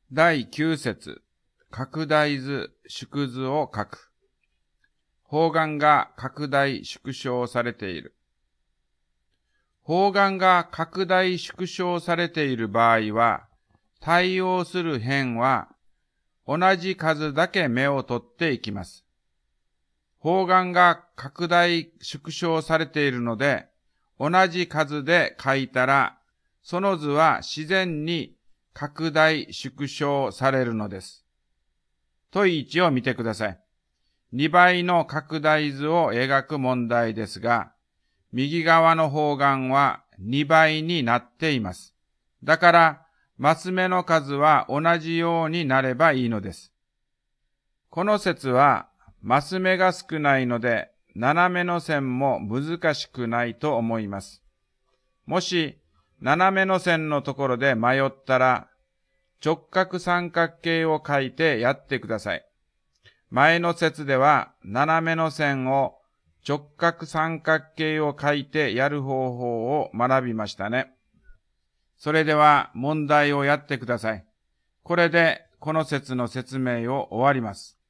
第9節、拡大図、縮図を書く。方眼が拡大縮小されている。方眼が拡大縮小されている場合は、対応する辺は同じ数だけ目を取っていきます。方眼が拡大縮小されているので、同じ数で書いたら、その図は自然に拡大縮小されるのです。問1を見てください。2倍の拡大図を描く問題ですが、右側の方眼は2倍になっています。だから、マス目の数は同じようになればいいのです。この説は、マス目が少ないので、斜めの線も難しくないと思います。もし、斜めの線のところで迷ったら、直角三角形を書いてやってください。前の説では、斜めの線を直角三角形を書いてやる方法を学びましたね。それでは問題をやってください。これでこの説の説明を終わります。